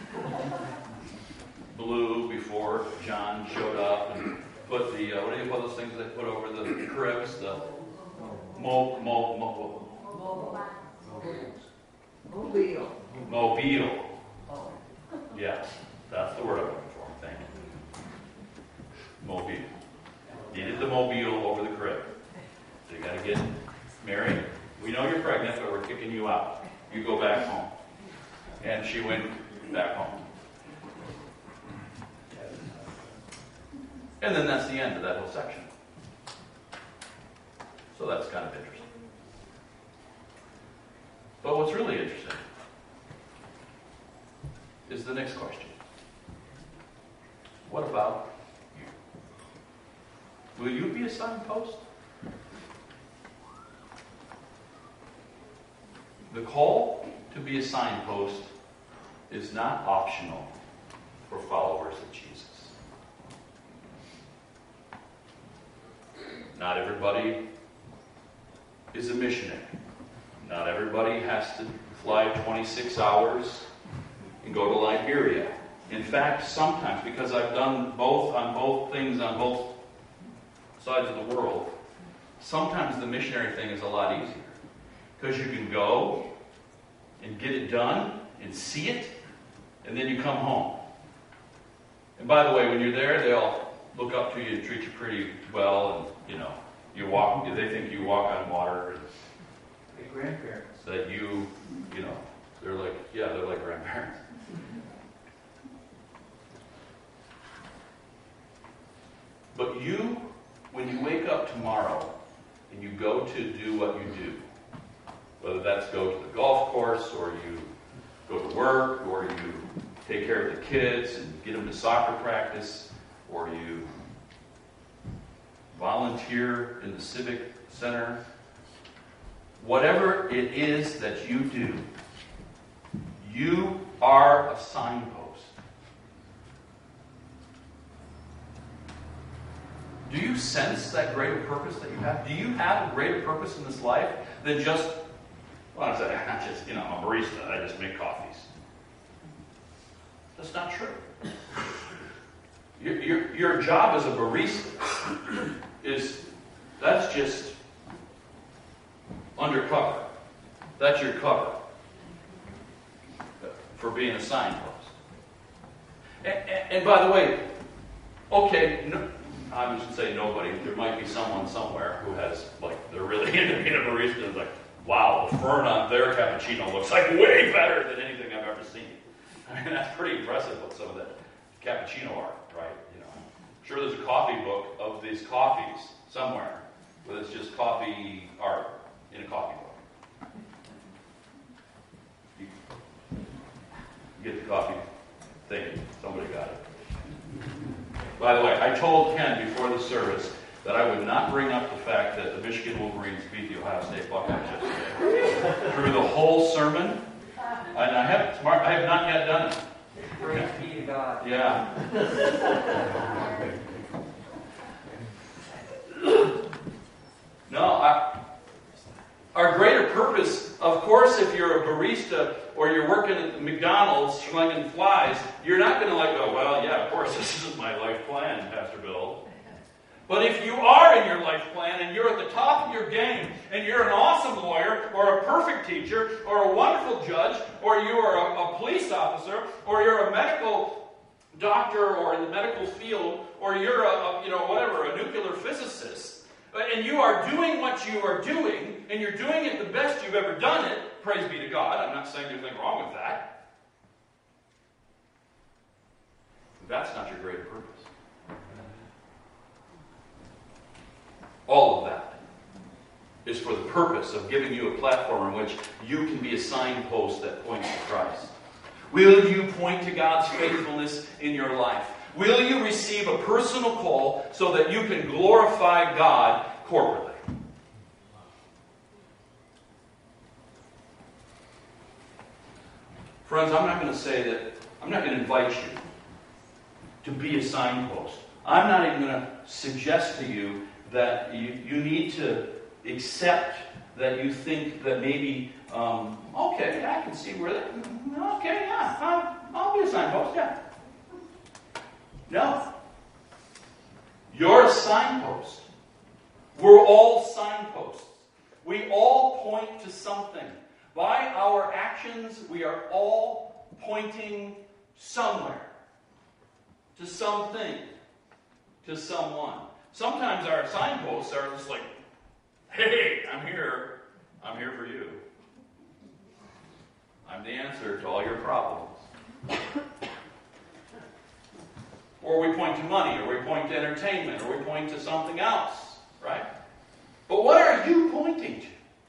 blue before John showed up, and put the uh, what do you call those things they put over the cribs? The mo mo mo. Mobile. Mobile. Yes, that's the word I'm looking for. Thank you. Mobile. Needed the mobile over the crib. So you got to get Mary. We know you're pregnant, but we're kicking you out. You go back home. And she went back home. And then that's the end of that whole section. So that's kind of interesting. But what's really interesting is the next question. What about you? Will you be a signpost? The call to be a signpost is not optional for followers of Jesus. Not everybody is a missionary. Not everybody has to fly twenty-six hours and go to Liberia In fact, sometimes, because I've done both on both things on both sides of the world, sometimes the missionary thing is a lot easier. Because you can go and get it done and see it, and then you come home. And by the way, when you're there, they all look up to you and treat you pretty well, and, you know, you walk, they think you walk on water, and The grandparents. that you, you know, they're like, yeah, they're like grandparents. But you, when you wake up tomorrow and you go to do what you do, whether that's go to the golf course, or you go to work, or you take care of the kids and get them to soccer practice, or you volunteer in the civic center, whatever it is that you do, you are a signpost. Do you sense that greater purpose that you have? Do you have a greater purpose in this life than just, well, I say, I just, you know, I'm a barista, I just make coffees? That's not true. Your, your, your job as a barista is, that's just undercover. That's your cover for being a signpost. And, and, and by the way, okay, no, I'm just going to say nobody. There might be someone somewhere who has, like, they're really into being a barista and like, wow, the fern on their cappuccino looks like way better than anything I've ever seen. I mean, that's pretty impressive what some of that cappuccino art, right? You know, I'm sure there's a coffee book of these coffees somewhere, but it's just coffee art in a coffee book. You, you get the coffee thing. Somebody got it. By the way, I told Ken before the service that I would not bring up the fact that the Michigan Wolverines beat the Ohio State Buckeyes yesterday. Through the whole sermon, and I have, smart, I have not yet done it. Praise be to God. Yeah. No, I, our greater purpose, of course, if you're a barista or you're working at McDonald's slinging flies, you're not going to like go, well, yeah, of course, this isn't my life plan, Pastor Bill. But if you are in your life plan and you're at the top of your game and you're an awesome lawyer or a perfect teacher or a wonderful judge or you are a, a police officer or you're a medical doctor or in the medical field or you're a, a you know whatever, a nuclear physicist, and you are doing what you are doing and you're doing it the best you've ever done it, praise be to God. I'm not saying there's anything wrong with that. That's not your greater purpose. All of that is for the purpose of giving you a platform in which you can be a signpost that points to Christ. Will you point to God's faithfulness in your life? Will you receive a personal call so that you can glorify God corporately? Friends, I'm not going to say that, I'm not going to invite you to be a signpost. I'm not even going to suggest to you that you, you need to accept that you think that maybe, um, okay, yeah, I can see where that, okay, yeah, I'll, I'll be a signpost, yeah. No. You're a signpost. We're all signposts. We all point to something. By our actions, we are all pointing somewhere, to something, to someone. Sometimes our signposts are just like, hey, I'm here. I'm here for you. I'm the answer to all your problems. Or we point to money, or we point to entertainment, or we point to something else, right? But what are you pointing to?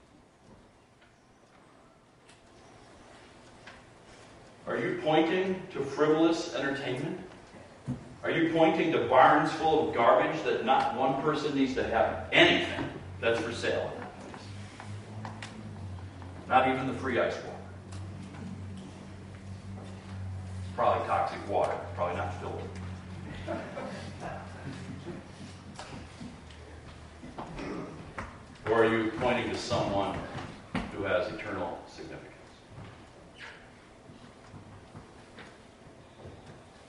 Are you pointing to frivolous entertainment? Are you pointing to barns full of garbage that not one person needs to have anything that's for sale in that place? Not even the free ice water. It's probably toxic water. It's probably not filtered. Or are you pointing to someone who has eternal significance?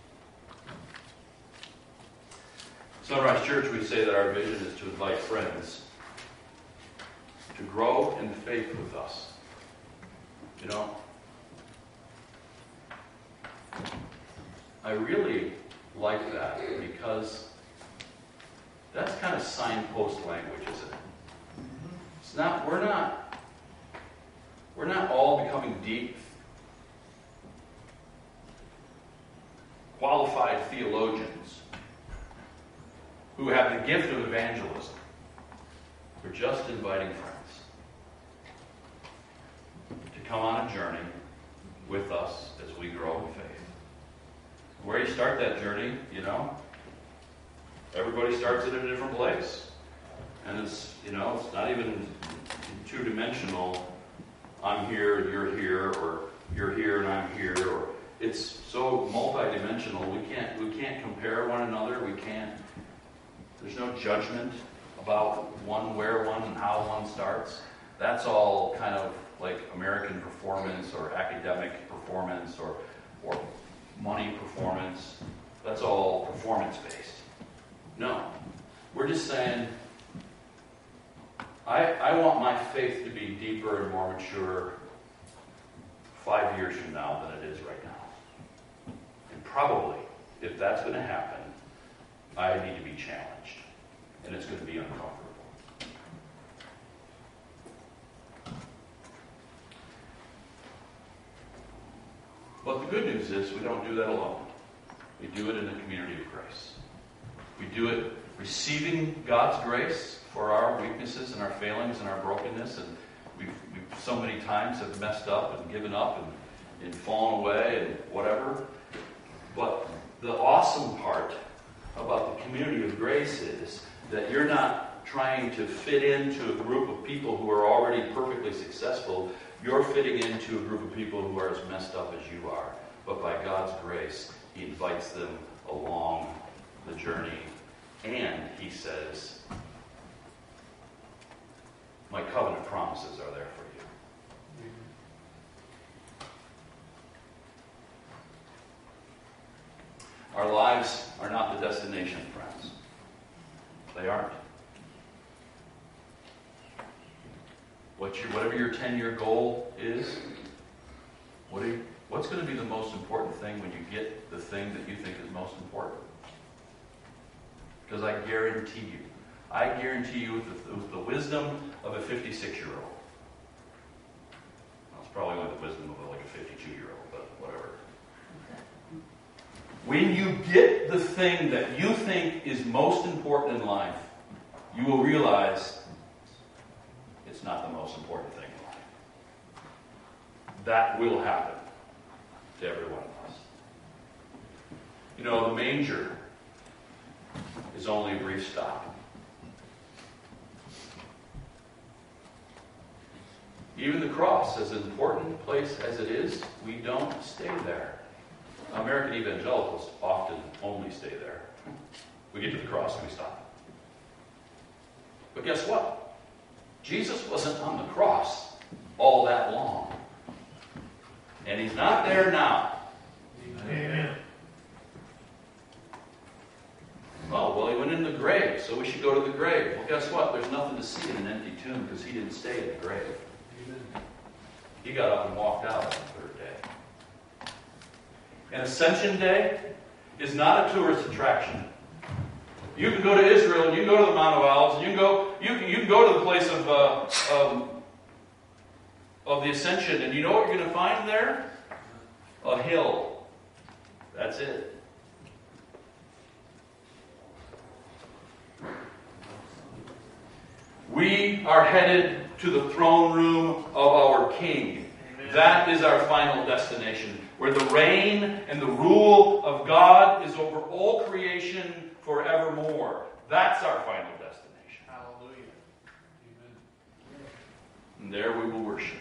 Sunrise Church, we say that our vision is to invite friends to grow in faith with us. You know, I really like that because that's kind of signpost language, isn't it? It's not, we're not, we're not all becoming deep, qualified theologians who have the gift of evangelism. We're just inviting friends to come on a journey with us as we grow in faith. Where you start that journey, you know, everybody starts at a different place. And it's, you know, it's not even two-dimensional, I'm here, you're here, or you're here and I'm here, or it's so multi-dimensional, we can't, we can't compare one another, we can't, there's no judgment about one, where one, and how one starts. That's all kind of like American performance or academic performance or, or money performance. That's all performance-based. No. We're just saying, I, I want my faith to be deeper and more mature five years from now than it is right now. And probably, if that's going to happen, I need to be challenged. And it's going to be uncomfortable. But the good news is we don't do that alone. We do it in the community of grace. We do it receiving God's grace for our weaknesses and our failings and our brokenness. And we've, we've so many times have messed up and given up and, and fallen away and whatever. But the awesome part about the community of grace is that you're not trying to fit into a group of people who are already perfectly successful. You're fitting into a group of people who are as messed up as you are. But by God's grace, He invites them along the journey. And He says, my covenant promises are there for you. Our lives are not the destination, friends. They aren't. What your, whatever your ten-year goal is, what are you, what's going to be the most important thing when you get the thing that you think is most important? Because I guarantee you, I guarantee you with the, with the wisdom of a fifty-six-year-old. Well, it's probably only the wisdom of like a fifty-two-year-old, but whatever. When you get the thing that you think is most important in life, you will realize it's not the most important thing in life. That will happen to every one of us. You know, the manger is only a brief stop. Even the cross, as an important place as it is, we don't stay there. American evangelicals often only stay there. We get to the cross and we stop. But guess what? Jesus wasn't on the cross all that long. And He's not there now. Amen. Oh, well, He went in the grave, so we should go to the grave. Well, guess what? There's nothing to see in an empty tomb because He didn't stay in the grave. Amen. He got up and walked out on the third day. And Ascension Day is not a tourist attraction. You can go to Israel, and you can go to the Mount of Olives, and you can go, you can, you can go to the place of, uh, um, of the Ascension, and you know what you're going to find there? A hill. That's it. We are headed to the throne room of our King. Amen. That is our final destination, where the reign and the rule of God is over all creation forevermore. That's our final destination. Hallelujah. Amen. And there we will worship.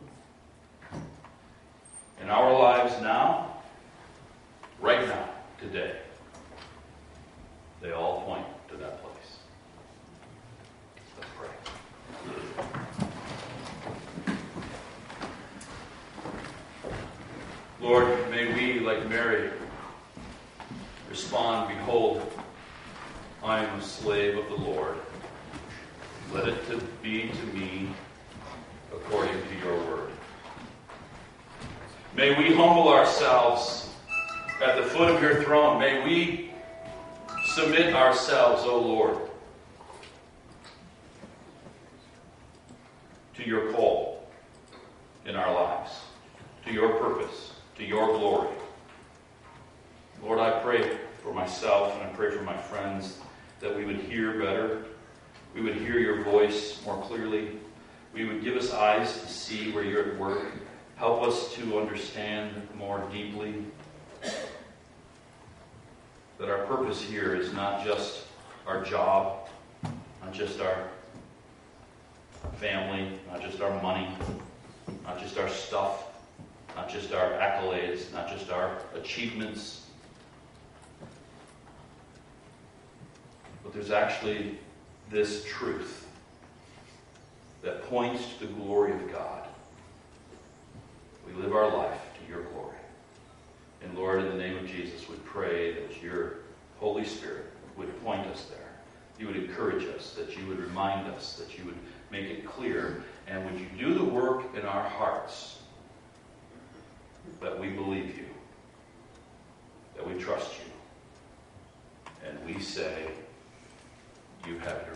In our lives now, right now, today, they all point to that place. Let's pray. Lord, may we, like Mary, respond, behold, I am a slave of the Lord. Let it to be to me according to your word. May we humble ourselves at the foot of your throne. May we submit ourselves, O Lord, to your call in our lives, to your purpose, to your glory. Lord, I pray for myself and I pray for my friends that we would hear better. We would hear your voice more clearly. We would give us eyes to see where you're at work. Help us to understand more deeply that our purpose here is not just our job, not just our family, not just our money, not just our stuff, not just our accolades, not just our achievements. But there's actually this truth that points to the glory of God. We live our life to your glory. And Lord, in the name of Jesus, we pray that your Holy Spirit would point us there. You would encourage us, that you would remind us, that you would make it clear. And would you do the work in our hearts that we believe you, that we trust you, and we say, you have